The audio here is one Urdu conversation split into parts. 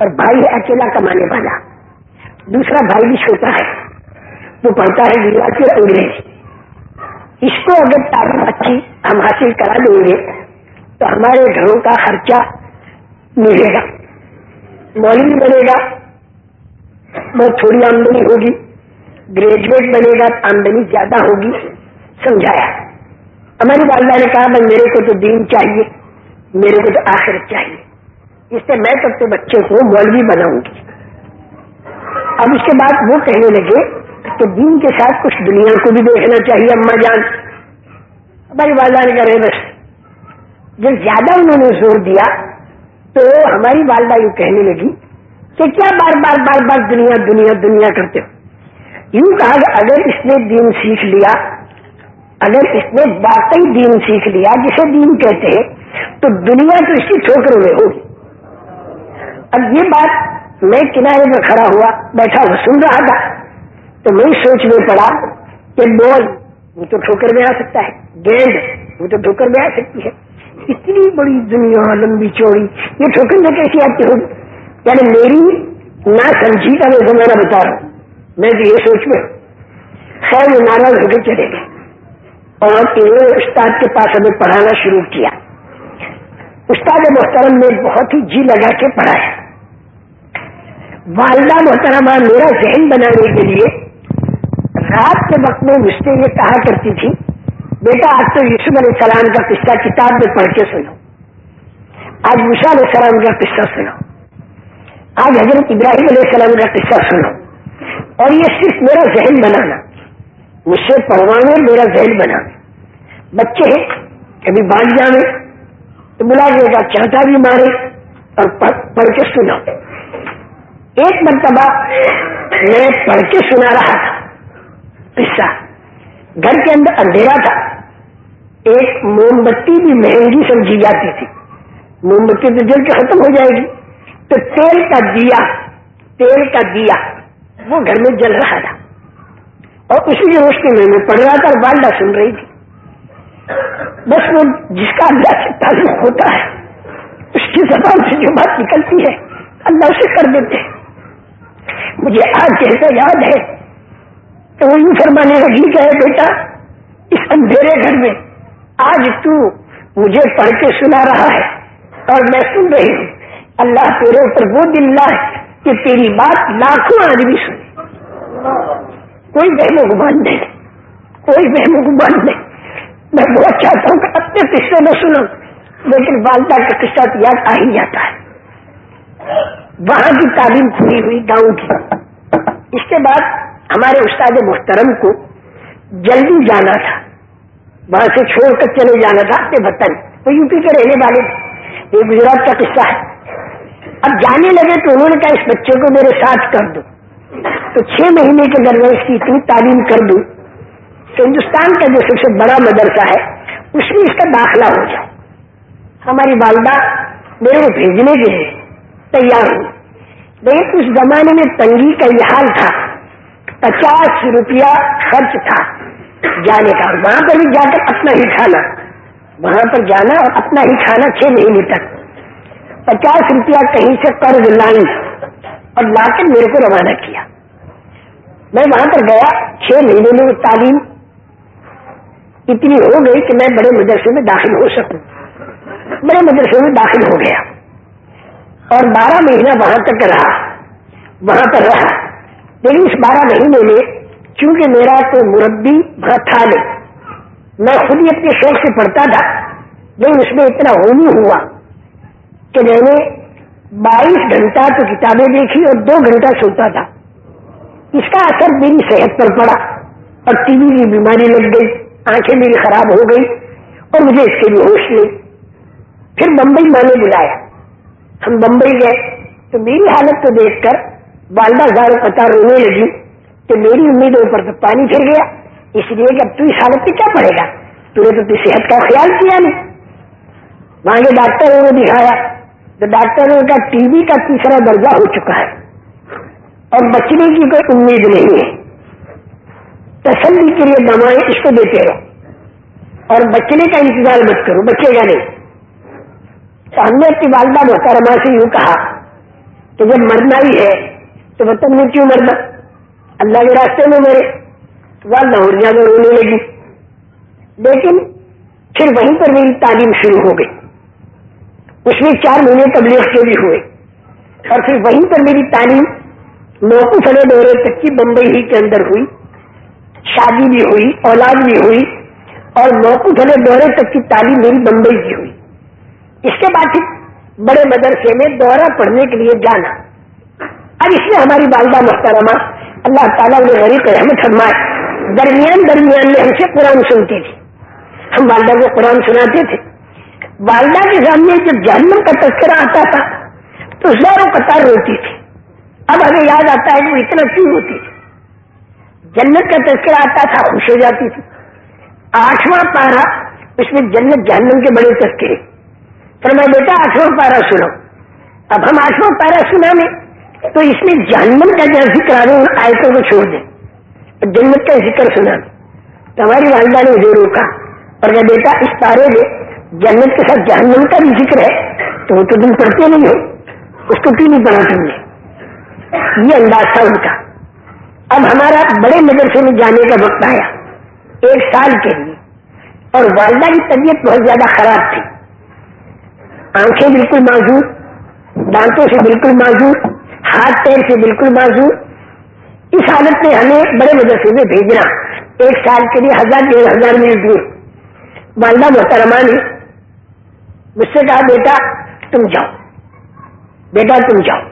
اور بھائی ہے اکیلا کمانے والا، دوسرا بھائی بھی چھوٹا ہے، وہ پڑھتا ہے گجراتی اور انگریزی. اس کو اگر تعلیم اچھی ہم حاصل کرا دیں گے تو ہمارے گھروں کا خرچہ ملے گا، مولوی بنے گا بہت تھوڑی آمدنی ہوگی، گریجویٹ بنے گا آمدنی زیادہ ہوگی. سمجھایا. ہماری والدہ نے کہا بھائی میرے کو تو دین چاہیے، میرے کو تو آخرت چاہیے، اس سے میں تو اپنے بچے کو مولوی بناؤں گی. اب اس کے بعد وہ کہنے لگے کہ دین کے ساتھ کچھ دنیا کو بھی دیکھنا چاہیے اماں جان. ہماری والدہ نے کہا بس. جب زیادہ انہوں نے زور دیا تو ہماری والدہ یوں کہنے لگی کہ کیا بار بار بار بار دنیا دنیا دنیا کرتے ہو. یوں کہا کہ اگر اس نے دین سیکھ لیا، اگر اس نے واقعی دین سیکھ لیا جسے دین کہتے ہیں، تو دنیا تو اس کی ٹھوکروں میں ہوگی. اب یہ بات میں کنارے میں کھڑا ہوا بیٹھا ہوا سن رہا تھا تو میں سوچ میں پڑا کہ بال وہ تو ٹھوکر میں آ سکتا ہے، گیند وہ تو ٹھوکر میں آ سکتی ہے، اتنی بڑی دنیا لمبی چوڑی یہ ٹھوکر میں کیسی آتی ہوگی. یعنی میری نہ سمجھی کا میں زمانہ بتا رہا ہوں. میں بھی یہ سوچ میں خیر وہ ناراض ہو کے چلے گئے اور استاد کے پاس ہمیں پڑھانا شروع کیا. استاد محترم نے بہت ہی جی لگا کے پڑھایا. والدہ محترمہ میرا ذہن بنانے کے لیے رات کے وقت میں مجھ سے یہ کہا کرتی تھی بیٹا آج تو یوسف علیہ السلام کا قصہ کتاب میں پڑھ کے سنو، آج موسیٰ علیہ السلام کا قصہ سنو، آج حضرت ابراہیم علیہ السلام کا قصہ سنو. اور یہ صرف میرا ذہن بنانا، مجھ سے پڑھوانے میرا ذہن بنانا. بچے ہیں کبھی بھاگ جانے تو بلا دے گا چاہتا بھی مارے اور پڑھ کے سنا. ایک مرتبہ میں پڑھ کے سنا رہا تھا قصہ، گھر کے اندر اندھیرا تھا، ایک موم بتی بھی مہنگی سمجھی جاتی تھی، موم بتی تو جل کے ختم ہو جائے گی، تو تیل کا دیا وہ گھر میں جل رہا تھا اور اسی کی روشنی میں پڑھ رہا تھا اور والدہ سن رہی تھی. بس وہ جس کا اللہ سے تعلق ہوتا ہے اس کی زبان سے جو بات نکلتی ہے اللہ اسے کر دیتے ہیں. مجھے آج جیسا یاد ہے تو وہ یوں فرمانے لگی کہ بیٹا اس اندھیرے گھر میں آج تو مجھے پڑھ کے سنا رہا ہے اور میں سن رہی ہوں. اللہ تیرے اوپر وہ دل لائے کہ تیری بات لاکھوں آدمی سنے. کوئی وہم و گمان نہیں، کوئی وہم و گمان نہیں. میں بہت چاہتا ہوں کہ اپنے قصے میں سنوں لیکن والدہ کا قصہ تو یاد آ ہی جاتا ہے. وہاں کی تعلیم پوری ہوئی گاؤں کی. اس کے بعد ہمارے استاد محترم کو جلدی جانا تھا، وہاں سے چھوڑ کر چلے جانا تھا اپنے وطن. وہ یو پی کے رہنے والے تھے، یہ گجرات کا قصہ ہے. اب جانے لگے تو انہوں نے کہا اس بچے کو میرے ساتھ کر دو. تو 6 مہینے کے درمیان اس کی اتنی تعلیم کر دوں کہ ہندوستان کا جو سب سے بڑا مدرسہ ہے اس میں اس کا داخلہ ہو جائے. ہماری والدہ میرے کو بھیجنے کے لیے تیار ہوئی، لیکن اس زمانے میں تنگی کا یہ حال تھا، 50 روپیہ خرچ تھا جانے کا، اور وہاں پر بھی جا کر اپنا ہی کھانا، وہاں پر جانا اور اپنا ہی کھانا 6 مہینے تک. 50 روپیہ کہیں سے قرض لائی اور لا کر میرے کو روانہ کیا. میں وہاں پر گیا، 6 مہینے میں تعلیم اتنی ہو گئی کہ میں بڑے مدرسے میں داخل ہو سکوں. بڑے مدرسے میں داخل ہو گیا اور 12 مہینہ وہاں تک رہا، وہاں پر رہا. لیکن اس 12 مہینے میں چونکہ میرا کوئی مربی وہاں تھا نہیں، میں خود ہی اپنے شوق سے پڑھتا تھا، لیکن اس میں اتنا ہونی ہوا کہ میں نے 22 گھنٹہ تو کتابیں دیکھی اور 2 گھنٹہ سوتا تھا. اس کا اثر میری صحت پر پڑا اور ٹی بی کی بیماری لگ گئی، آنکھیں میری خراب ہو گئی اور مجھے اس کے بھی ہوش نہیں. پھر بمبئی میں نے بلایا، ہم بمبئی گئے تو میری حالت کو دیکھ کر والدہ زار پتا رونے لگی کہ میری امیدوں پر تو پانی پھر گیا، اس لیے کہ اب تو اس حالت میں کیا پڑے گا، تو نے تو صحت کا خیال کیا نہیں. وہاں کے ڈاکٹروں نے دکھایا تو ڈاکٹروں کا ٹی بی کا 3را درجہ ہو چکا ہے اور بچنے کی کوئی امید نہیں ہے. تسلی کے لیے دوائیں اس کو دیتے رہو اور بچنے کا انتظار مت کرو، بچے گا نہیں. تو ہم نے اپنی والدہ محترمہ سے یوں کہا کہ جب مرنا ہی ہے تو وطن میں کیوں مرنا، اللہ کے راستے میں مرے. والدہ اور زیادہ رونے لگی. لیکن پھر وہیں پر میری تعلیم شروع ہو گئی. اس میں 4 مہینے تبلیغ کے بھی ہوئے اور پھر وہیں پر میری تعلیم موقوف علیہ دورے تک کی بمبئی ہی کے اندر ہوئی. شادی بھی ہوئی، اولاد بھی ہوئی اور موقوف علیہ دورے تک کی تعلیم میری بمبئی کی ہوئی. اس کے بعد پھر بڑے مدرسے میں دورہ پڑھنے کے لیے جانا. اب اس میں ہماری والدہ محترمہ اللہ تعالیٰ نے غریب رحمت فرمائے درمیان میں ہم سے قرآن سنتی تھی. ہم والدہ کو قرآن سناتے تھے. والدہ کے سامنے جب جہنم کا تذکرہ آتا تھا تو زوروں قطار روتی تھی. اب ہمیں یاد آتا ہے کہ وہ اتنا کیوں ہوتی تھی. جنت کا تذکرہ آتا تھا خوش ہو جاتی تھی. 8واں پارہ اس میں جنت جہنم کے بڑے تذکرے. فرمایا بیٹا 8واں پارہ سنو. اب ہم 8واں پارہ سنا میں تو اس میں جہنم کا جو ذکر آ رہا ہے ان آیتوں کو چھوڑ دیں اور جنت کا ذکر سنا. تو ہماری والدہ نے مجھے روکا اور کہا بیٹا اس پارے میں جنت کے ساتھ جہنم کا بھی ذکر ہے تو وہ تو تم پڑھتے نہیں ہو، اس کو کیوں نہیں پڑھا تم نے. یہ انداز تھا ان کا. اب ہمارا بڑے مدرسے میں جانے کا وقت آیا 1 سال کے لیے اور والدہ کی طبیعت بہت زیادہ خراب تھی. آنکھیں بالکل معذور، دانتوں سے بالکل معذور، ہاتھ پیر سے بالکل معذور. اس حالت میں ہمیں بڑے مدرسے میں بھیجنا 1 سال کے لیے 1000-1500 میل دور. والدہ محترمہ نے مجھ سے کہا بیٹا تم جاؤ، بیٹا تم جاؤ.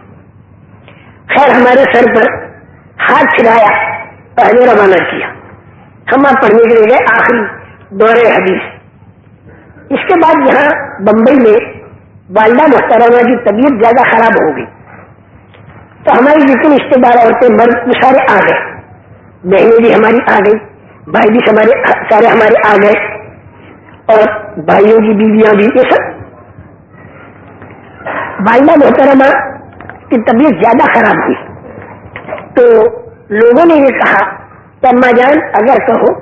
خیر ہمارے سر پر ہاتھ کھلایا اور ہمیں روانہ کیا. ہم آپ پڑھنے کے لیے گئے آخری دورے حدیث. اس کے بعد یہاں بمبئی میں والدہ محترمہ کی طبیعت زیادہ خراب ہو گئی تو ہماری جتنی رشتے دار عورتیں مرد وہ سارے آ گئے. بہنیں بھی ہماری آ گئی، بھائی بھی سارے ہمارے آ گئے اور بھائیوں کی بیویاں بھی. یہ سب والدہ محترمہ کی طبیعت زیادہ خراب ہوئی تو لوگوں نے یہ کہا کہ اماں جان اگر کہو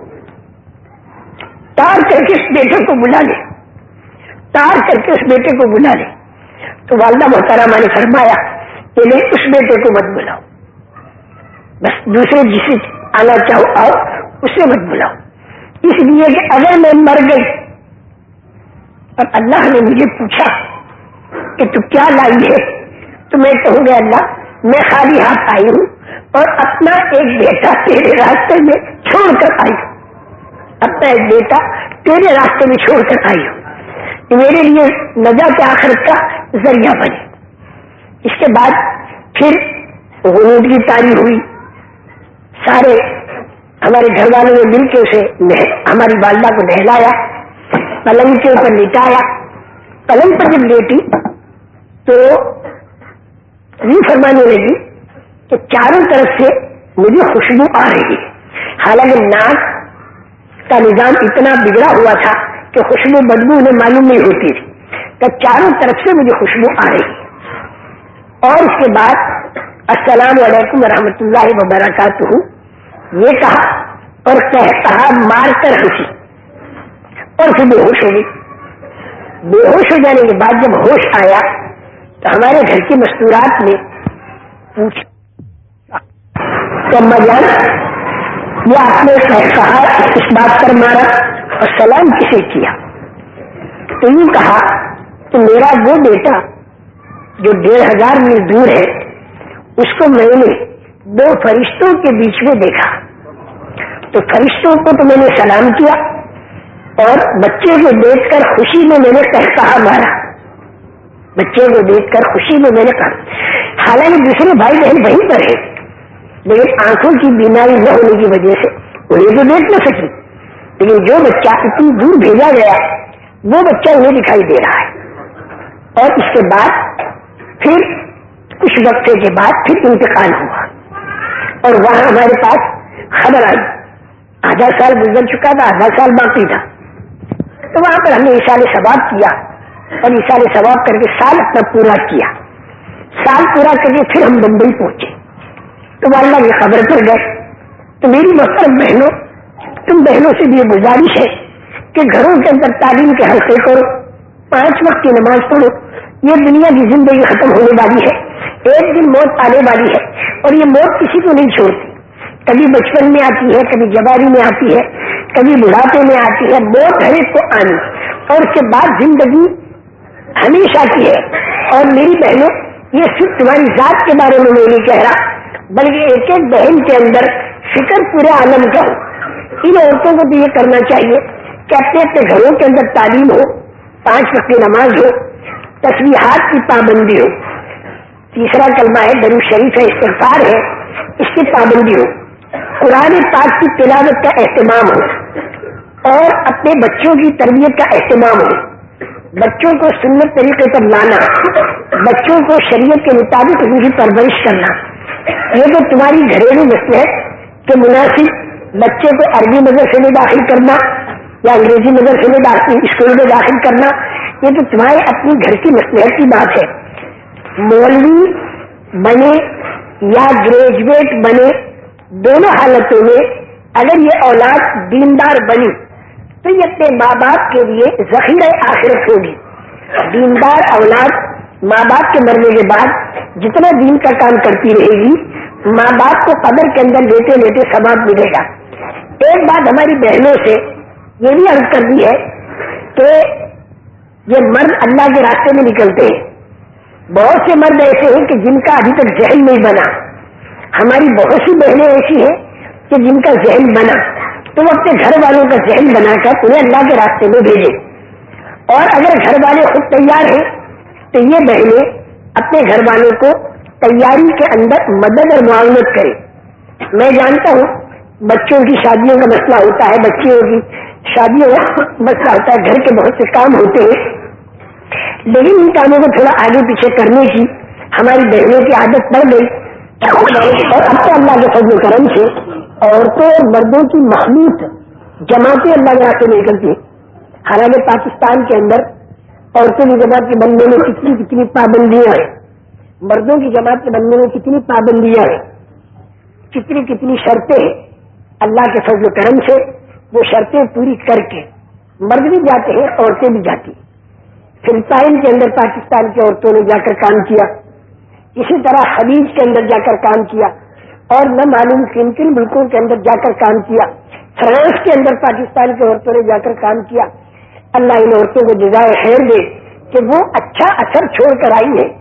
تار کر کے اس بیٹے کو بلا لے، تار کر کے اس بیٹے کو بلا لے. تو والدہ محترمہ نے فرمایا کہ نہیں اس بیٹے کو مت بلاؤ، بس دوسرے جسے آنا چاہو آؤ، اسے مت بلاؤ. اس لیے کہ اگر میں مر گئی اور اللہ نے مجھے پوچھا کہ تو کیا لائی ہے تو میں کہوں گا اللہ میں خالی ہاتھ آئی ہوں اور اپنا ایک بیٹا تیرے راستے میں چھوڑ کر آئی ہوں، اپنا ایک بیٹا تیرے راستے میں چھوڑ کر آئی ہوں، میرے لیے نجات آخرت کا ذریعہ بنے. اس کے بعد پھر غنود کی تاری ہوئی. سارے ہمارے گھر والوں نے مل کے اسے ہماری والدہ کو نہلایا، پلنگ کے اوپر لٹایا. پلنگ پر جب لیٹی تو یوں فرمانے لگی کہ چاروں طرف سے مجھے خوشبو آ رہی ہے. حالانکہ ناک کا نظام اتنا بگڑا ہوا تھا کہ خوشبو بدبو انہیں معلوم نہیں ہوتی تھی. تو چاروں طرف سے مجھے خوشبو آ رہی ہے. اور اس کے بعد السلام علیکم ورحمۃ اللہ وبرکاتہ یہ کہا اور کہا مار کر ہنسی اور پھر بے ہوش ہو گئی. بے ہوش ہو جانے کے بعد جب ہوش آیا تو ہمارے گھر کی مستورات میں پوچھا کہ اماں جان یہ آپ نے کہا اس بات پر مارا اور سلام کسے کیا؟ تو یوں کہا کہ میرا وہ بیٹا جو 1500 میل دور ہے اس کو میں نے 2 فرشتوں کے بیچ میں دیکھا تو فرشتوں کو تو میں نے سلام کیا اور بچے کو دیکھ کر خوشی میں نے کہا مارا. بچے کو دیکھ کر خوشی میں نے کہا. حالانکہ دوسرے بھائی بہن وہیں پر ہے لیکن آنکھوں کی بیماری نہ ہونے کی وجہ سے انہیں تو دیکھ نہ سکی، لیکن جو بچہ اتنی دور بھیجا گیا وہ بچہ انہیں دکھائی دے رہا ہے. اور اس کے بعد پھر کچھ وقفے کے بعد پھر انتقال ہوا اور وہاں ہمارے پاس خبر آئی. آدھا سال گزر چکا تھا، آدھا سال باقی تھا. تو وہاں پر ہم نے ایصال ثواب کیا اور ایصال ثواب کر کے سال اپنا پورا کیا. سال پورا کر کے پھر ہم بمبئی پہنچے تو واللہ کی خبر پر گئے. تو میری محترم بہنوں، تم بہنوں سے بھی یہ گزارش ہے کہ گھروں کے اندر تعلیم کے حلقے کرو، 5 وقت کی نماز پڑھو. یہ دنیا کی زندگی ختم ہونے والی ہے، ایک دن موت آنے والی ہے اور یہ موت کسی کو نہیں چھوڑتی. کبھی بچپن میں آتی ہے, کبھی جوانی میں آتی ہے, کبھی بڑھاپے میں آتی ہے. موت ہر ایک کو آنی اور اس کے بعد زندگی ہمیشہ کی ہے. اور میری بہنوں, یہ صرف تمہاری ذات کے بارے میں نہیں کہہ رہا, بلکہ ایک ایک بہن کے اندر فکر پورے عالم کا ہو. ان عورتوں کو تو یہ کرنا چاہیے کہ اپنے اپنے گھروں کے اندر تعلیم ہو, 5 وقت نماز ہو, تسبیحات کی پابندی ہو, تیسرا کلمہ ہے, درود شریف ہے, استغفار ہے, اس کی پابندی ہو, قرآن پاک کی تلاوت کا اہتمام ہو, اور اپنے بچوں کی تربیت کا اہتمام ہو. بچوں کو سنت طریقے پر لانا, بچوں کو شریعت کے مطابق ان کی پرورش کرنا. یہ تو تمہاری گھریلو مسئلہ ہے کہ مناسب بچے کو عربی مدرسے میں داخل کرنا یا انگریزی مدرسے میں اسکول میں داخل کرنا, یہ تو تمہارے اپنی گھر کی مصلحت کی بات ہے. مولوی بنے یا گریجویٹ بنے, دونوں حالتوں میں اگر یہ اولاد دیندار بنی تو یہ اپنے ماں باپ کے لیے ذخیرہ آخرت ہوگی. دیندار اولاد ماں باپ کے مرنے کے بعد جتنا دین کا کام کرتی رہے گی, ماں باپ کو قبر کے اندر لیتے لیتے ثواب ملے گا. ایک بات ہماری بہنوں سے یہ بھی عرض کر دی ہے کہ یہ مرد اللہ کے راستے میں نکلتے ہیں. بہت سے مرد ایسے ہیں کہ جن کا ابھی تک ذہن نہیں بنا. ہماری بہت سی بہنیں ایسی ہیں کہ جن کا ذہن بنا, تو وہ اپنے گھر والوں کا ذہن بنا کر انہیں اللہ کے راستے میں بھیجے. اور اگر گھر والے خود تیار ہیں تو یہ بہنیں اپنے گھر والوں کو تیاری کے اندر مدد اور معاونت کریں. میں جانتا ہوں بچوں کی شادیوں کا مسئلہ ہوتا ہے, بچیوں کی شادیوں کا مسئلہ ہوتا ہے, گھر کے بہت سے کام ہوتے ہیں, لیکن ان کاموں کو تھوڑا آگے پیچھے کرنے کی ہماری بہنوں کی عادت پڑ گئی. اور اب تو اللہ کے فضل و کرم سے عورتوں اور مردوں کی مخلوط جماعتیں اللہ کے راستے میں نکلتی ہیں. حالانکہ پاکستان کے اندر عورتوں کی جماعت کے بننے میں کتنی پابندیاں ہیں, مردوں کی جماعت کے بننے میں کتنی پابندیاں ہیں, کتنی شرطیں ہیں. اللہ کے فضل و کرم سے وہ شرطیں پوری کر کے مرد بھی جاتے ہیں, عورتیں بھی جاتی ہیں. فلپائن کے اندر پاکستان کی عورتوں نے جا کر کام کیا, اسی طرح خلیج کے اندر جا کر کام کیا, اور نہ معلوم کن کن ملکوں کے اندر جا کر کام کیا. فرانس کے اندر پاکستان کی عورتوں نے جا کر کام کیا. اللہ ان عورتوں کو جزائے خیر دے کہ وہ اچھا اثر چھوڑ کر آئی ہیں.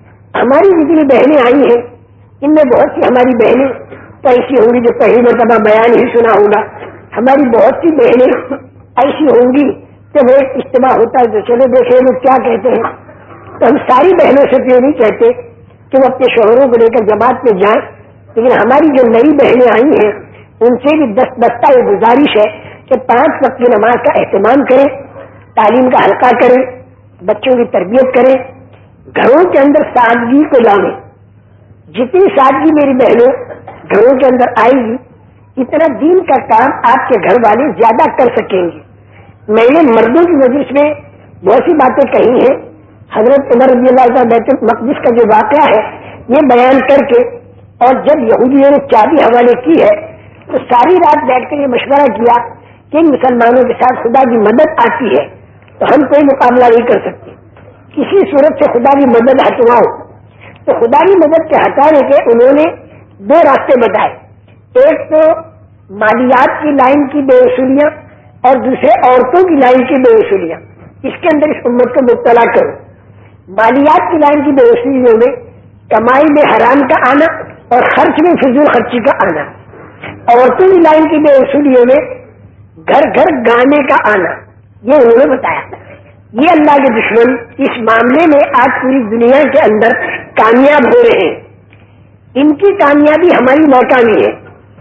ہماری جتنی بہنیں آئی ہیں ان میں بہت سی ہماری بہنیں تو ایسی ہوں گی جو پہلی مرتبہ بیان ہی سنا ہوگا. ہماری بہت سی بہنیں ایسی ہوں گی کہ وہ ایک اجتماع ہوتا ہے تو چلے دیکھیں لوگ کیا کہتے ہیں. تو ہم ساری بہنوں سے تو یہ نہیں کہتے کہ وہ اپنے شوہروں کو لے کر جماعت میں جائیں, لیکن ہماری جو نئی بہنیں آئی ہیں ان سے بھی دستہ یہ گزارش ہے کہ 5 وقت کی نماز کا اہتمام کریں, تعلیم کا حلقہ کریں, بچوں کی تربیت کریں, گھروں کے اندر سادگی کو لائیں. جتنی سادگی میری بہنوں گھروں کے اندر آئے گی اتنا دین کا کام آپ کے گھر والے زیادہ کر سکیں گے. میں نے مردوں کی مجلس میں بہت سی باتیں کہی ہیں. حضرت عمر رضی اللہ عنہ بیت المقدس کا جو واقعہ ہے یہ بیان کر کے, اور جب یہودیوں نے چابی حوالے کی ہے تو ساری رات بیٹھ کر یہ مشورہ کیا کہ ان مسلمانوں کے ساتھ خدا کی مدد آتی ہے تو ہم کوئی مقابلہ نہیں کر سکتے, کسی صورت سے خدا کی مدد ہٹواؤ. تو خدا کی مدد کے ہٹانے کے انہوں نے 2 راستے بتائے. ایک تو مالیات کی لائن کی بے وصولیاں اور دوسرے عورتوں کی لائن کی بے وصولیاں. اس کے اندر اس امت کو مبتلا کرو. مالیات کی لائن کی بے وصولیوں میں کمائی میں حرام کا آنا اور خرچ میں فضول خرچی کا آنا. عورتوں کی لائن کی بے وصولیوں میں گھر گھر گانے کا آنا. یہ انہوں نے بتایا. یہ اللہ کے دشمن اس معاملے میں آج پوری دنیا کے اندر کامیاب ہو رہے ہیں. ان کی کامیابی ہماری ناکامی ہے.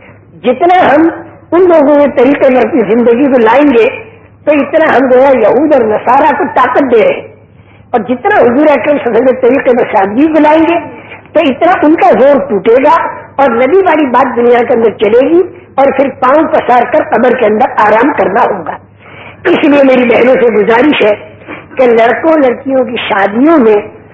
جتنا ہم ان لوگوں کے طریقے پر اپنی زندگی کو لائیں گے تو اتنا ہم جو ہے یہود اور نصارہ کو طاقت دے رہے ہیں, اور جتنا حضور اکرم صلی اللہ علیہ وسلم کے طریقے پر سادگی کو لائیں گے تو اتنا ان کا زور ٹوٹے گا اور نبی والی بات دنیا کے اندر چلے گی, اور پھر پاؤں پسار کر قبر کے اندر آرام کرنا ہوگا. اس لیے میری بہنوں سے گزارش ہے کہ لڑکوں لڑکیوں کی شادیوں میں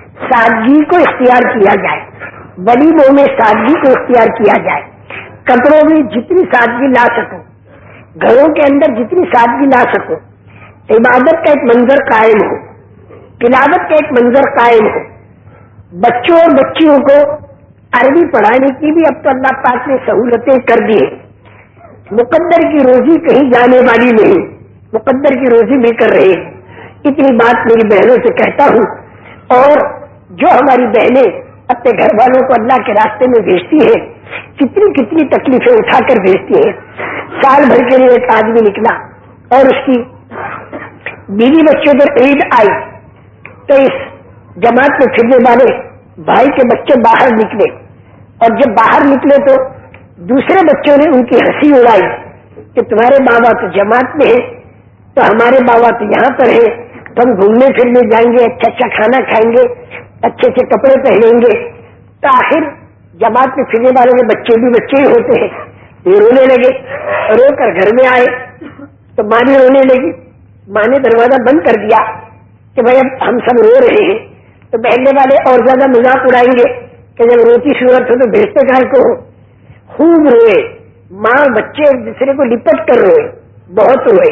سادگی کو اختیار کیا جائے, ولیموں میں سادگی کو اختیار کیا جائے, کپڑوں میں جتنی سادگی لا سکو, گھروں کے اندر جتنی سادگی لا سکو, عبادت کا ایک منظر قائم ہو, تلاوت کا ایک منظر قائم ہو, بچوں اور بچیوں کو عربی پڑھانے کی بھی اب تو اللہ پاک نے سہولتیں کر دی ہیں. مقدر کی روزی کہیں جانے والی نہیں, مقدر کی روزی بھی کر رہے ہیں. اتنی بات میری بہنوں سے کہتا ہوں. اور جو ہماری بہنیں اپنے گھر والوں کو اللہ کے راستے میں بھیجتی ہیں, کتنی کتنی تکلیفیں اٹھا کر بھیجتی ہیں. سال بھر کے لیے ایک آدمی نکلا اور اس کی بیوی بچوں پر عید آئی تو اس جماعت میں پھرنے والے بھائی کے بچے باہر نکلے, اور جب باہر نکلے تو دوسرے بچوں نے ان کی ہنسی اڑائی کہ تمہارے بابا تو جماعت میں ہے تو ہمارے بابا تو یہاں پر ہے, تو ہم گھومنے پھرنے جائیں گے, اچھا اچھا کھانا کھائیں گے, اچھے اچھے کپڑے پہنیں گے. تو آخر جماعت میں پھرنے والوں کے بچے بھی بچے ہی ہوتے ہیں. یہ رونے لگے, رو کر گھر میں آئے تو ماں بھی رونے لگی. ماں نے دروازہ بند کر دیا کہ بھائی اب ہم سب رو رہے ہیں تو بہنے والے اور زیادہ مذاق اڑائیں گے کہ جب روتی صورت ہو تو بھیجتے گھر کو. خوب روئے, ماں بچے ایک دوسرے کو لپٹ کر روئے, بہت روئے.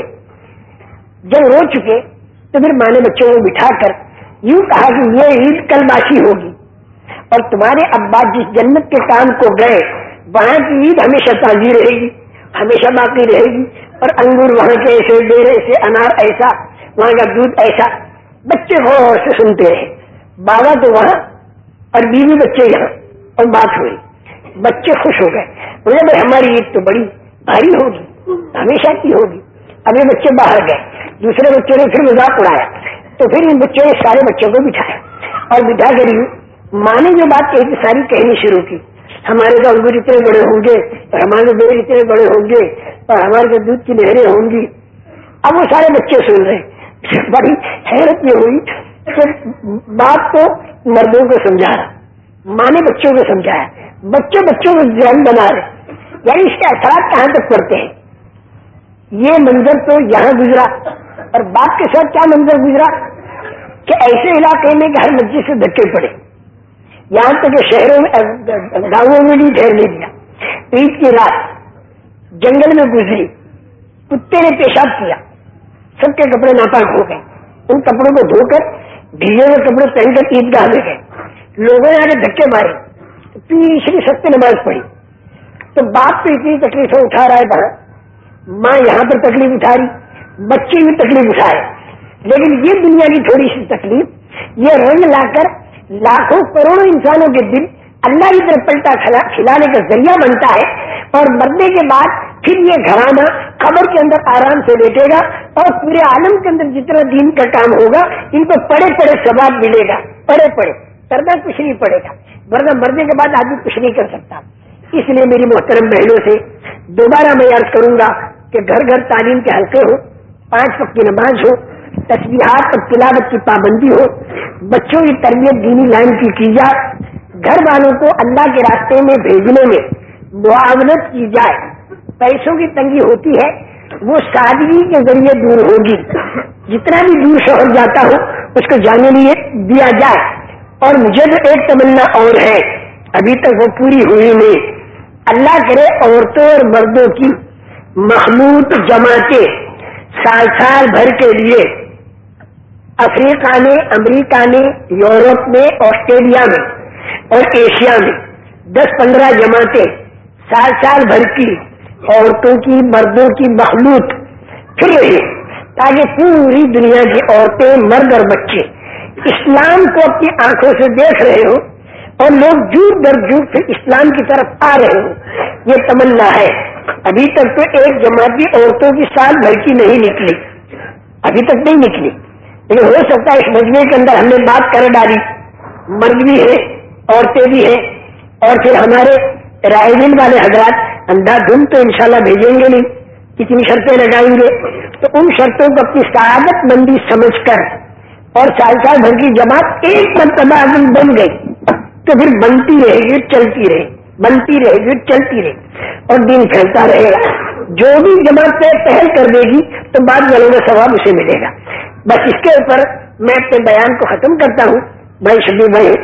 جب رو چکے تو پھر ماں نے بچوں کو بٹھا کر یوں کہا کہ یہ عید کل باشی ہوگی, اور تمہارے ابا جس جنت کے کام کو گئے وہاں کی عید ہمیشہ تازی رہے گی, ہمیشہ باقی رہے گی. اور انگور وہاں کے ایسے, بیر ایسے, انار ایسا, وہاں کا دودھ ایسا. بچے غور سے سنتے رہے, بابا تو وہاں اور بیوی بچے یہاں, اور بات ہوئی. بچے خوش ہو گئے, بولے بھائی ہماری عید تو بڑی بھاری ہوگی, ہمیشہ کی ہوگی. اب یہ بچے باہر گئے, دوسرے بچوں نے پھر مذاق اڑایا تو پھر ان بچوں نے سارے بچوں کو بٹھایا, اور بٹھا کر ماں نے جو بات کہی ساری کہنی شروع کی. ہمارے تو انگور اتنے بڑے ہوں گے, اور ہمارے بیر اتنے بڑے ہوں گے, اور ہمارے تو دودھ کی نہریں ہوں گی. اب وہ سارے بچے سن رہے. بڑی حیرت یہ ہوئی کہ باپ کو مردوں کو سمجھا رہا, ماں نے بچوں کو سمجھایا, بچے بچوں کو ذہن بنا رہے. یعنی اس کے اثرات کہاں تک پڑتے ہیں. یہ منظر تو یہاں گزرا, اور باپ کے ساتھ کیا منظر گزرا کہ ایسے علاقے میں کہ ہر مسجد سے دھکے پڑے, یہاں تک کہ شہروں میں گاؤں میں بھی ٹھہرنے دیا. عید کی رات جنگل میں گزری, کتے نے پیشاب کیا, سب کے کپڑے ناپاک ہو گئے. ان کپڑوں کو دھو کر بھیگے ہوئے کپڑے پہن کر عیدگاہ میں گئے. لوگوں نے آگے دھکے مارے, تیسری سخت نماز پڑھی. تو باپ تو اتنی تکلیفیں اٹھا رہا ہے وہاں, ماں یہاں پر تکلیف اٹھا رہی, بچے بھی تکلیف اٹھا رہے. لیکن یہ دنیا کی تھوڑی سی تکلیف یہ رنگ لا کر لاکھوں کروڑوں انسانوں کے دل اللہ کی طرف پلٹا کھلانے کا ذریعہ بنتا ہے. اور مرنے کے بعد پھر یہ گھرانا قبر کے اندر آرام سے لیٹے گا, اور پورے عالم کے اندر جتنا دین کا کام ہوگا ان کو پڑے پڑے ثواب ملے گا. پڑے پڑے کرنا کچھ نہیں پڑے گا, ورنہ مرنے کے بعد آدمی کچھ نہیں کر سکتا. اس لیے میری محترم بہنوں سے دوبارہ میں عرض کروں گا کہ گھر گھر تعلیم کے حلقے ہو, 5 وقت کی نماز ہو, تسبیحات اور تلاوت کی پابندی ہو, بچوں کی تربیت دینی لائن کی جائے, گھر والوں کو اللہ کے راستے میں بھیجنے میں معاونت کی جائے. پیسوں کی تنگی ہوتی ہے وہ سادگی کے ذریعے دور ہوگی. جتنا بھی دور شہر جاتا ہو اس کو جانے لیے دیا جائے. اور مجھے تو ایک تمنا اور ہے, ابھی تک وہ پوری ہوئی نہیں. اللہ کرے عورتوں اور مردوں کی مخلوط جماعتیں سال بھر کے لیے افریقہ میں, امریکہ میں, یورپ میں, آسٹریلیا میں اور ایشیا میں 10-15 جماعتیں سال بھر کی عورتوں کی مردوں کی مخلوط پھر رہی, تاکہ پوری دنیا کی عورتیں, مرد اور بچے اسلام کو اپنی آنکھوں سے دیکھ رہے ہو اور لوگ جھوٹ در جھوٹ پھر اسلام کی طرف آ رہے ہو. یہ تمنا ہے. ابھی تک تو ایک جماعت بھی عورتوں کی سال بھر کی نہیں نکلی, ابھی تک نہیں نکلی. لیکن ہو سکتا ہے اس مجمع کے اندر ہم نے بات کر ڈالی, مرد بھی ہے, عورتیں بھی ہیں, اور پھر ہمارے رائے دل والے حضرات اندھا دھن تو انشاءاللہ بھیجیں گے نہیں, کتنی شرطیں لگائیں گے. تو ان شرطوں کو اپنی سعادت مندی سمجھ کر اور سال بھر کی جماعت ایک مرتبہ اگر بن گئی تو پھر بنتی رہے گی, چلتی رہے, بنتی رہے گی, چلتی رہے, اور دین پھیلتا رہے گا. جو بھی جماعت پہل کر دے گی تو بعد والوں کا ثواب اسے ملے گا. بس اس کے اوپر میں اپنے بیان کو ختم کرتا ہوں. بھائی شبیر بھائی,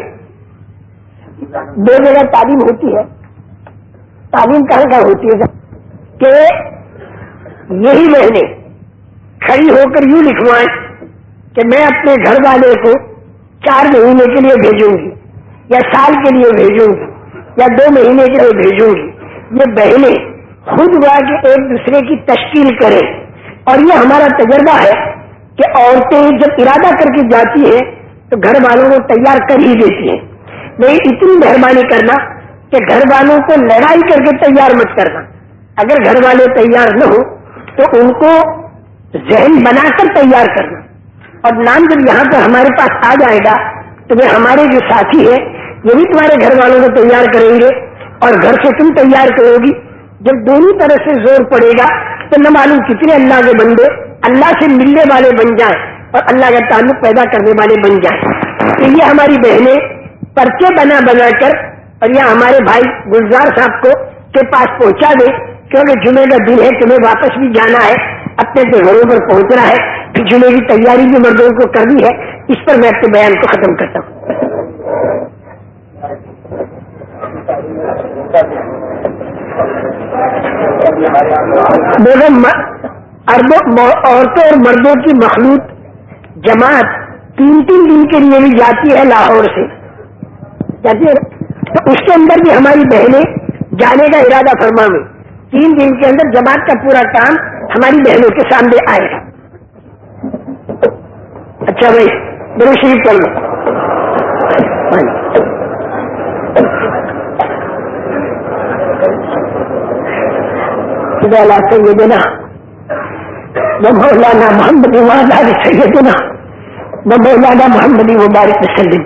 2 جگہ تعلیم ہوتی ہے. تعلیم کہاں ہوتی ہے کہ یہی بہنیں کھڑی ہو کر یوں لکھوائیں کہ میں اپنے گھر والے کو 4 مہینے کے لیے بھیجوں گی, یا سال کے لیے بھیجوں گی یا 2 مہینے کے لیے بھیجوں گی. یہ بہنیں خود ہوا کہ ایک دوسرے کی تشکیل کریں. اور یہ ہمارا تجربہ ہے کہ عورتیں جب ارادہ کر کے جاتی ہیں تو گھر والوں کو تیار کر ہی دیتی ہیں. نہیں اتنی مہربانی کرنا کہ گھر والوں کو لڑائی کر کے تیار مت کرنا. اگر گھر والے تیار نہ ہو تو ان کو ذہن بنا کر تیار کرنا. اور نام جب یہاں پہ ہمارے پاس آ جائے گا تو وہ ہمارے جو ساتھی ہیں یہ بھی تمہارے گھر والوں کو تیار کریں گے اور گھر سے تم تیار کرو گی. جب دونوں طرح سے زور پڑے گا تو نہ معلوم کتنے اللہ کے بندے اللہ سے ملنے والے بن جائیں اور اللہ کا تعلق پیدا کرنے والے بن جائیں. تو یہ ہماری بہنیں پرچے بنا بنا کر اور یہ ہمارے بھائی گلزار صاحب کو کے پاس پہنچا دے کیونکہ جمعے کا دن ہے, تمہیں واپس بھی جانا ہے, اپنے گھروں پر پہنچنا ہے, پھر جمعے کی تیاری بھی مردوں کو کرنی ہے. اس پر میں اپنے بیان کو ختم کرتا ہوں. عورتوں اور مردوں کی مخلوط جماعت 3 دن کے لیے بھی جاتی ہے لاہور سے جاتی ہے, تو اس کے اندر بھی ہماری بہنیں جانے کا ارادہ فرما میں 3 دن کے اندر جماعت کا پورا کام ہماری بہنوں کے سامنے آئے گا. اچھا بھائی درود شریف کر لو. سیدنا مولانا محمد وعلى سیدنا مولانا محمد وبارک وسلم.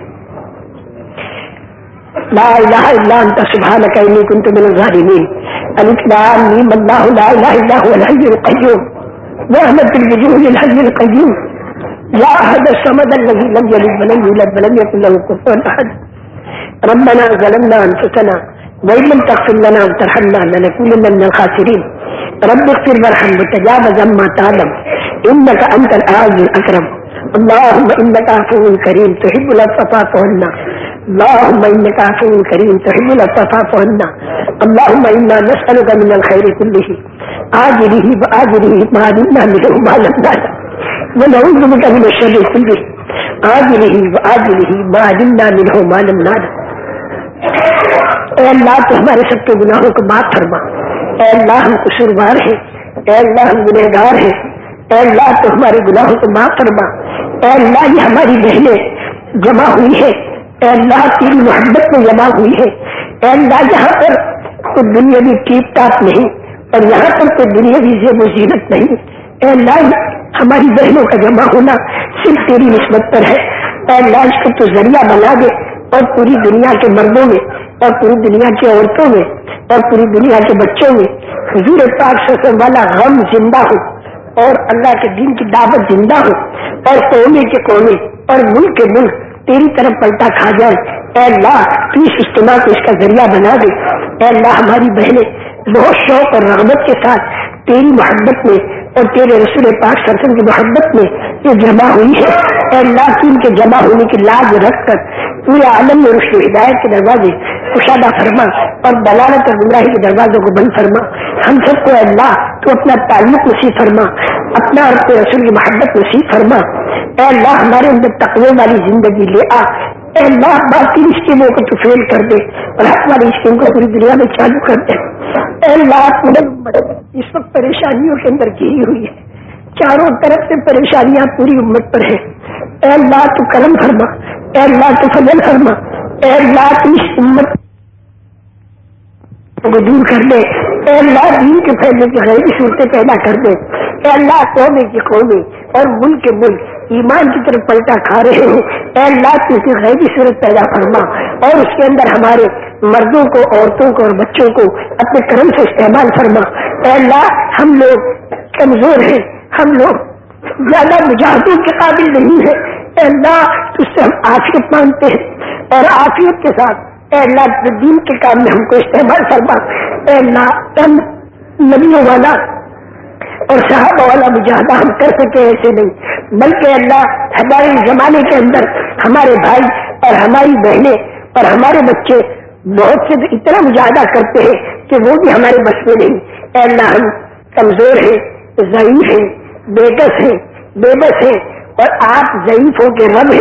لا الہ الا انت سبحانک انی کنت من الظالمین. الف لام میم اللہ لا الہ الا هو الحی القیوم وحدۃ الوجود الحی القیوم لا احد الصمد الذی لم یلد ولم یولد ولم یکن له کفوا احد. ربنا ظلمنا انفسنا وإن لم تغفر لنا وترحمنا لنكونن من الخاسرين. رب اغفر وارحم وتجاوز عما تعلم إنك أنت الأعز الأكرم. اللهم إنك عفو كريم تحب العفو فاعف عنا. اللهم إنك عفو كريم تحب العفو فاعف عنا. اللهم إنا نسألك من الخير كله عاجله وآجله ما علمنا منه وما لم نعلم ونعوذ بك من الشر كله عاجله وآجله ما علمنا منه وما لم نعلم. اے اللہ تو ہمارے سب کے گناہوں کو معاف فرما. اے اللہ ہم قصوروار ہیں, اے اللہ ہم گنہگار ہیں, اے اللہ تو ہمارے گناہوں کو معاف فرما. اے اللہ یہ ہماری بہنیں جمع ہوئی ہے, اے اللہ تیری محبت میں جمع ہوئی ہے. اے اللہ یہاں پر کوئی دنیاوی ٹیپ ٹاپ نہیں اور یہاں پر کوئی دنیاوی زیب و زینت نہیں. اے اللہ ہماری بہنوں کا جمع ہونا صرف تیری نسبت پر ہے. اے اللہ اس کو تو ذریعہ بنا دے اور پوری دنیا کے مردوں میں اور پوری دنیا کی عورتوں میں اور پوری دنیا کے بچوں میں حضور پاک صلی اللہ علیہ وسلم والا غم زندہ ہو اور اللہ کے دین کی دعوت زندہ ہو اور قومیں کے قومیں اور ملک کے ملک تیری طرف پلٹا کھا جائے. اے اللہ تو اس اجتماع کو اس کا ذریعہ بنا دے. اے اللہ ہماری بہنیں بہت شوق اور رغبت کے ساتھ تیری محبت میں اور تیرے رسول پاک صلی اللہ علیہ وسلم کی محبت میں یہ جمع ہوئی ہے. اے اللہ ان کے جمع ہونے کی لاج رکھ کر پورے عالم میں رشد و ہدایت کے دروازے کشادہ فرما اور دلالت اور گمراہی کے دروازوں کو بند فرما. ہم سب کو اے اللہ تو اپنا تعلق نصیب فرما, اپنا اور اپنے رسول کی محبت نصیب فرما. اے اللہ ہمارے اندر تقوی والی زندگی لے آ. اے اللہ باقی اسکیموں کو تو فیل کر دے اور حق والی اسکیم کو پوری دنیا میں چالو کر دے. اے اللہ اس وقت پریشانیوں کے اندر گھری ہوئی ہے, چاروں طرف سے پریشانیاں پوری امت پر ہیں. اے اللہ تو کرم فرما, اے اللہ تو فضل فرما, اے اللہ تو اس امت کو دور کر دے. اے اللہ دین کے پھیلنے کی غیبی صورتیں پیدا کر دے. اے اللہ قومیں کی قومیں اور ملک کے ملک ایمان کی طرف پلٹا کھا رہے ہیں. اے اللہ تو اس کی غیبی صورت پیدا فرما اور اس کے اندر ہمارے مردوں کو, عورتوں کو اور بچوں کو اپنے کرم سے استعمال فرما. اے اللہ ہم لوگ کمزور ہیں, ہم لوگ زیادہ مجاہدوں کے قابل نہیں ہے. اے اللہ تجھ سے ہم عافیت مانگتے ہیں اور عافیت کے ساتھ اے اللہ دین کے کام میں ہم کو استعمال فرما. اے اللہ ہم نبیوں والا اور صحابہ والا مجاہدہ ہم کر سکے ایسے نہیں, بلکہ اللہ ہمارے زمانے کے اندر ہمارے بھائی اور ہماری بہنیں اور ہمارے بچے بہت سے اتنا مجاہدہ کرتے ہیں کہ وہ بھی ہمارے بس میں نہیں. اے اللہ ہم کمزور ہیں, ضعیف ہیں, بے بس ہیں, بے بس ہیں اور آپ ضعیفوں کے رب ہیں.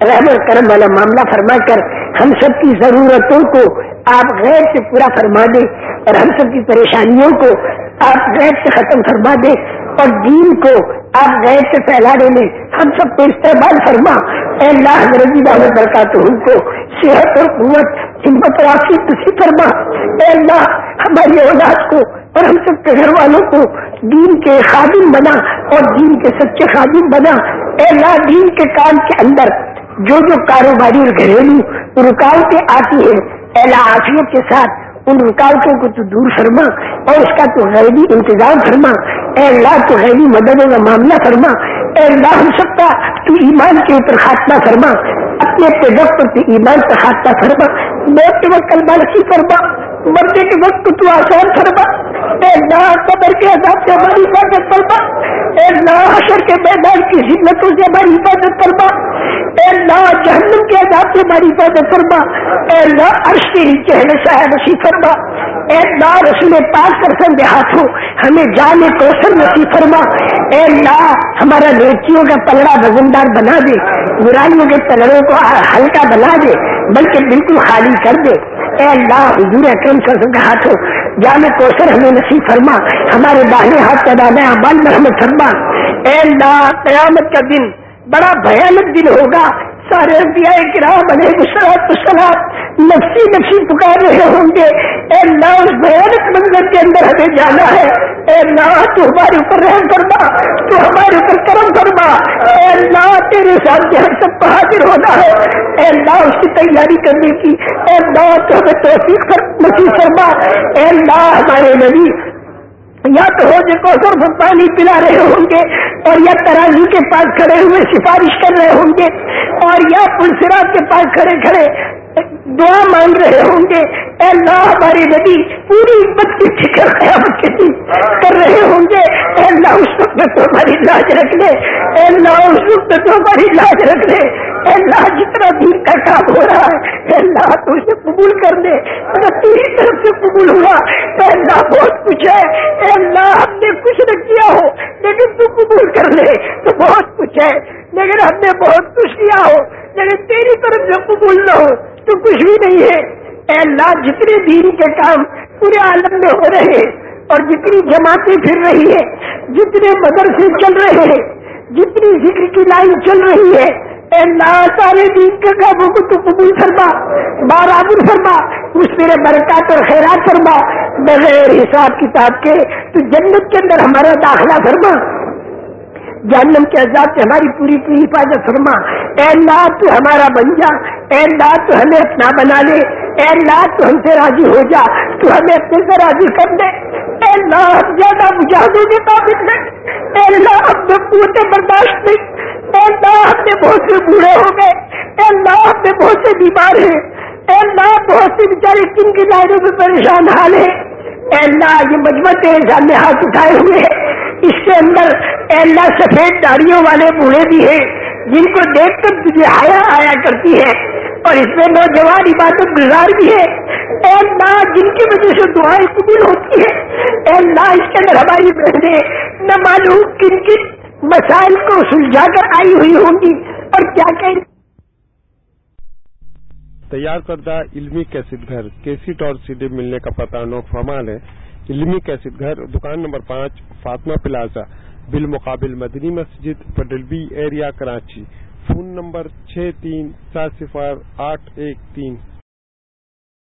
رحمت کرم والا معاملہ فرما کر ہم سب کی ضرورتوں کو آپ غیب سے پورا فرما دیں اور ہم سب کی پریشانیوں کو آپ غیب سے ختم فرما دیں اور دین کو آپ غیب سے پھیلانے میں ہم سب کو استعمال فرما. اے اللہ حضرت دعوت برکاتہ ان کو صحت اور قوت ہمت اور عافیت نصیب فرما. اے اللہ ہماری اولاد کو اور ہم سب کے گھر والوں کو دین کے خادم بنا اور دین کے سچے خادم بنا. اے اللہ دین کے کام کے اندر جو کاروباری اور گھریلو رکاوٹیں آتی ہیں اے اللہ عافیت کے ساتھ ان رکاوٹوں کو تو دور فرما اور اس کا تو غیبی انتظام فرما. اے اللہ تو غیبی مددوں کا معاملہ فرما. اے اللہ ہم سب کا تو ایمان کے اوپر خاتمہ فرما. اپنے وقت پہ ایمان کا خاتمہ فرما. موت کے وقت کلمہ نصیب فرما. مرنے کے وقت تو آسان فرما. اے اللہ قبر کے عذاب سے ہماری حفاظت فرما. اے اللہ حشر کے میدان کی ذلتوں سے ہماری حفاظت فرما. اے اللہ جہنم کے عذاب سے ہماری حفاظت فرما. اے اللہ عرش کے نیچے ہمیں سایہ نصیب فرما. اے اللہ رسول پاک پر سنگ ہاتھوں ہمیں جان کوثر نصیب فرما. اے اللہ ہمارا نیکیوں کا پلڑا وزندار بنا دے, برائیوں کے پلڑوں کو ہلکا بنا دے, بلکہ بالکل خالی کر دے. اے اللہ حضور اکرم صلی اللہ علیہ وسلم کے ہاتھوں جان کوثر ہمیں نصیب فرما. ہمارے داہنے ہاتھ کا دانا اعمال میں رحمت فرما. اے اللہ قیامت کا دن بڑا بھیانک دن ہوگا. سارے انبیاء کرام علیہ السلام نفسی نفسی پکار رہے ہوں گے. اے اللہ اس بھیانک منظر کے اندر ہمیں جانا ہے. اے اللہ تو ہمارے اوپر رحم فرما, تو ہمارے اوپر کرم فرما. اے اللہ تیرے سامنے ہم سب کو حاضر ہونا ہے. اے اللہ اس کی تیاری کرنے کی اے اللہ تو ہمیں توفیق نصیب فرما. اے اللہ ہمارے نبی یا تو حوض کوثر پر پانی پلا رہے ہوں گے اور یا ترازو کے پاس کھڑے ہوئے سفارش کر رہے ہوں گے اور یا پل صراط کے پاس کھڑے کھڑے دعا مانگ رہے ہوں گے. اے اللہ ہمارے نبی پوری امت کی فکر قیامت کے دن کر رہے ہوں گے. اے اللہ اس وقت میں تو ہماری لاج رکھ لے. اے اللہ اس وقت میں تو ہماری لاج رکھ لے. اے اللہ جتنا دین کا کام ہو رہا ہے اے اللہ تو اسے قبول کر دے. تیری طرف سے قبول ہوا. اے اللہ بہت کچھ ہے. اے اللہ ہم نے کچھ نہ کیا ہو لیکن تو قبول کر لے. تو بہت کچھ ہے لیکن ہم نے بہت کچھ کیا ہو لیکن تیری طرف سے قبول نہ ہو تو کچھ بھی نہیں ہے. اے اللہ جتنے دین کے کام پورے عالم میں ہو رہے ہیں اور جتنی جماعتیں پھر رہی ہے, جتنے مدرسے چل رہے ہیں, جتنی ذکر کی لائن چل رہی ہے, اے اللہ سارے دین کے کاموں کو تو قبول فرما, برابر فرما, اس میرے برکات اور خیرات فرما. بغیر حساب کتاب کے تو جنت کے اندر ہمارا داخلہ فرما. جہنم کے عذاب سے ہماری پوری حفاظت فرما. اے اللہ تو ہمارا بن جا. اے اللہ تو ہمیں اپنا بنا لے. اے اللہ تو ہم سے راضی ہو جا, تو ہمیں اپنے سے راضی کر دے. اے اللہ ہم زیادہ مجاہدوں کے قابل نہیں. اے اللہ ہم میں قوت برداشت نہیں. اے اللہ ہم میں بہت سے بوڑھے ہو گئے. اے اللہ ہم میں بہت سے بیمار ہیں. اے اللہ بہت سے بیچارے کن کی لائنوں میں پریشان حال ہے. اے اللہ یہ مجمع تیرے سامنے ہاتھ اٹھائے ہوئے ہیں. اس کے اندر اے اللہ سفید داڑھیوں والے بوڑھے بھی ہیں جن کو دیکھ کر تجھے حیا آیا کرتی ہے, اور اس میں نوجوان عبادت گزار بھی ہے. اے اللہ جن کی وجہ سے دعائیں قبول ہوتی ہے. اے اللہ اس کے اندر ہماری بہنیں نہ معلوم کن کن مسائل کو سلجھا کر آئی ہوئی ہوں گی اور کیا کہ تیار کردہ علمی کیسٹ گھر کیسٹ اور سیڈی ملنے کا پتہ نوٹ فرمان ہے. علمی کیسٹ گھر دکان نمبر 5 فاطمہ پلازا بالمقابل مدنی مسجد پڈلبی ایریا کراچی. Phone number 63708113.